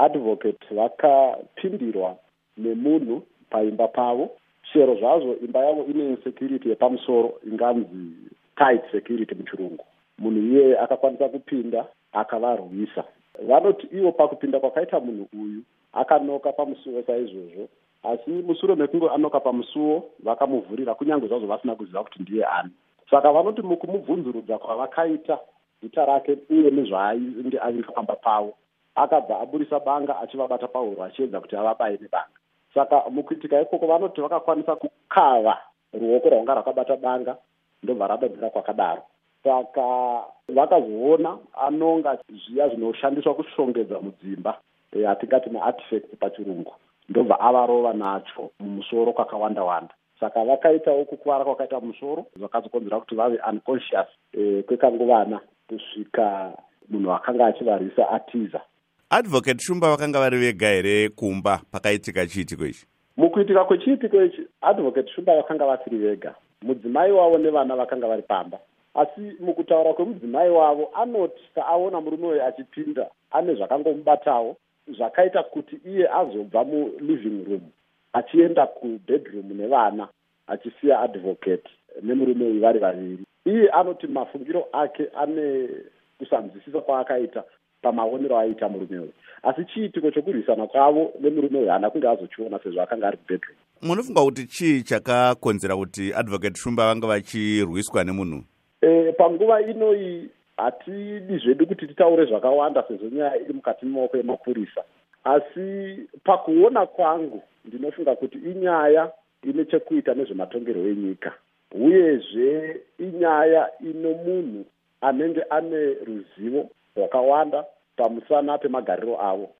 advocate vakapindirwa nemunhu paimba pavo, chero zvazvo imba yavo ine security yepamusoro inganzi tight security muchirungu. Munhu iye akakwanisa kupinda akavarwisa. Vanoti ivo pakupinda kwakaita munhu uyu akanoka pamusuwo saizvozvo, asi mushure mekunge anoka pamusuwo vakamuvhurira kunyange zvazvo vasina kuziva kuti ndiye ani. Saka vanoti mukumubvunzurudza kwavakaita zita rake uye nezvaainge aita pamba pavo, akabva aburisa banga achivabata pahuro achiedza kuti avabaye nebanga. Saka mukuitika ikoko vanoti vakakwanisa kukava ruoko rwanga rwakabata banga ndobva radadzira kwakadaro. Saka vakazoona anonga zviya zvinoshandiswa kushongedza mudzimba, atingati maartifact pachirungu, ndobva avarova nacho mumusoro kwakawanda-wanda. Saka vakaitawo kukuvara kwakaita musoro zvakazokonzera kuti vave unconscious kwekanguvana kusvika munhu akanga achivarwisa atiza. Advocate Shumba vakanga vari vega here kumba pakaitika chiitiko ichi? Mukuitika kwechiitiko ichi, Advocate Shumba vakanga vasiri vega. Mudzimai wavo nevana vakanga vari pamba. Asi mukutaura kwemudzimai wavo, anoti aona murume uyu achipinda ane zvakangomubatawo zvakaita kuti iye azobva muliving room achienda kubedroom nevana achisiya advocate nemurume uyu vari vaviri. Iye anoti mafungiro ake ane kusanzwisisa kwaakaita pamaonero aiita murume uyu. Asi chiitiko chokurwisana kwavo nemurume uyu haana kunge azochiona sezvo akanga ari kubedroom. Munofunga kuti chii chakakonzera kuti Advocate Shumba vanga vachirwiswa nemunhu? Panguva inoyi hatidi zvedu kuti titaure zvakawanda sezvo nyaya iri mukati memaoko emapurisa. Asi pakuona kwangu ndinofunga kuti inyaya ine chekuita nezvematongerwo enyika. Uyezve inyaya ino munhu anenge ane ruzivo rwakawanda pamusana pemagariro avo.